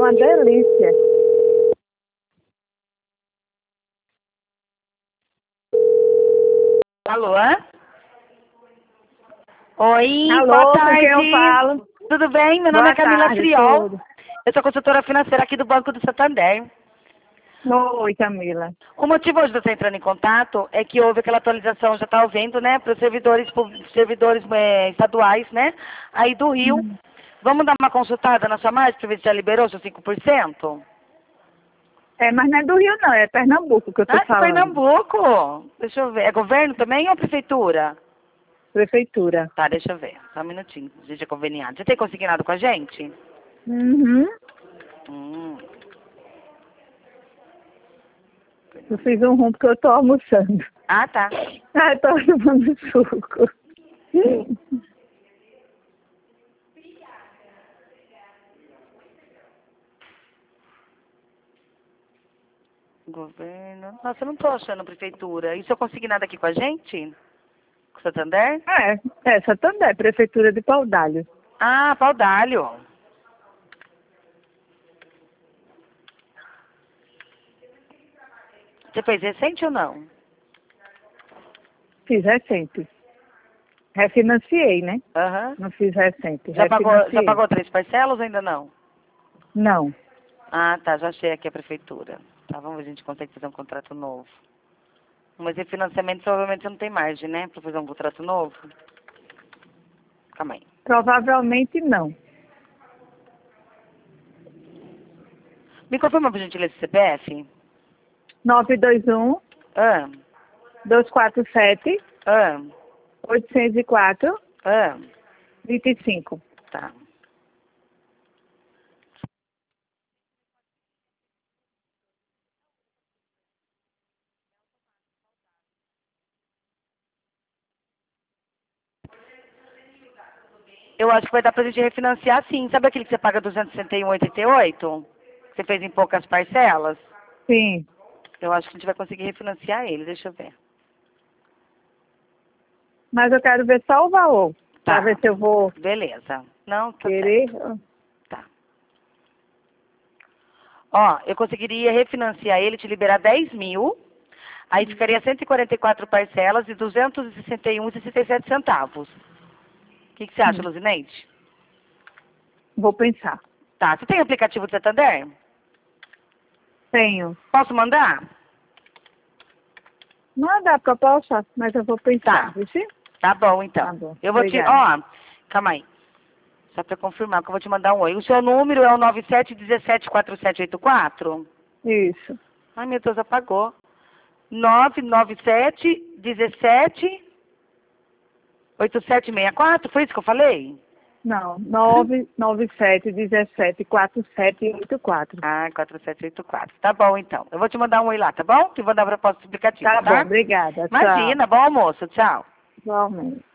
uma delícia. Alô? Oi, Alô, boa com tarde. quem eu falo? Tudo bem? Meu nome Boa é Camila tarde, Friol. tudo. Eu sou consultora financeira aqui do Banco do Santander. Oi, Camila. O motivo hoje de eu estar entrando em contato é que houve aquela atualização, já está ouvindo, né, para os servidores estaduais, né, aí do Rio. Vamos dar uma consultada na sua margem para ver se já liberou seus 5%? É, mas não é do Rio não, é Pernambuco que eu tô Ah, de falando. Pernambuco. Deixa eu ver. É governo também ou prefeitura? Prefeitura. Tá, deixa eu ver. Só um minutinho. Seja conveniado. Já tem consignado com a gente? Uhum. Hum. Eu fiz um rum porque eu tô almoçando. Ah, tá. Ah, eu tô tomando suco. Governo. Nossa, eu não tô achando prefeitura. Isso eu consegui nada aqui com a gente? Com o Santander? É Santander, Prefeitura de Paudalho. Ah, Paudalho. Você fez recente ou não? Fiz recente. Refinanciei, né? Aham. Não fiz recente, Já refinanciei. pagou 3 parcelas ou ainda não? Não. Ah, tá. Já achei aqui a prefeitura. Tá, vamos ver se a gente consegue fazer um contrato novo. Mas em financiamento provavelmente você não tem margem, né? Pra fazer um contrato novo. Calma aí. Provavelmente não. Me confirma por gentileza o CPF? 921 Ah, 247 ah, 804 ah. 25. Tá. Eu acho que vai dar pra gente refinanciar sim. Sabe aquele que você paga 261,88? Que você fez em poucas parcelas? Sim. Eu acho que a gente vai conseguir refinanciar ele. Deixa eu ver. Mas eu quero ver só o valor. Pra Tá. ver se eu vou Beleza. Não, tá querer. certo. Tá. Ó, eu conseguiria refinanciar ele, te liberar 10 mil. Aí ficaria 144 parcelas e 261,67 centavos. O que você acha, Luzineide? Vou pensar. Tá. Você tem aplicativo do Santander? Tenho. Posso mandar? Não dá pra poxa, mas eu vou pensar. Tá. Viu? Tá bom, então. Tá bom. Eu vou te... Obrigada. Ó, calma aí. Só pra confirmar que eu vou te mandar um oi. O seu número é o 97174784? Isso. Ai, meu Deus, apagou. 997178764? Foi isso que eu falei? Não. 997 17 4784. Ah, 4784. Tá bom, então. Eu vou te mandar um oi lá, tá bom? Te vou dar a proposta explicativa, Tá bom, tá? obrigada. Tchau. Imagina, bom almoço. Tchau. Igualmente.